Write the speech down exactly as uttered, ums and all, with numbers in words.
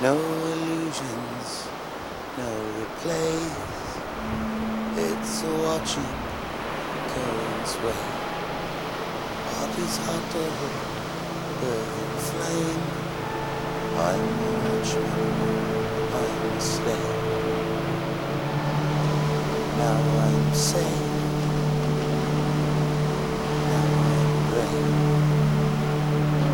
No illusions, no replays. It's a watching currents way. Bodies hotter, burning flame. I'm a watchman, I'm a slave. Now I'm sane.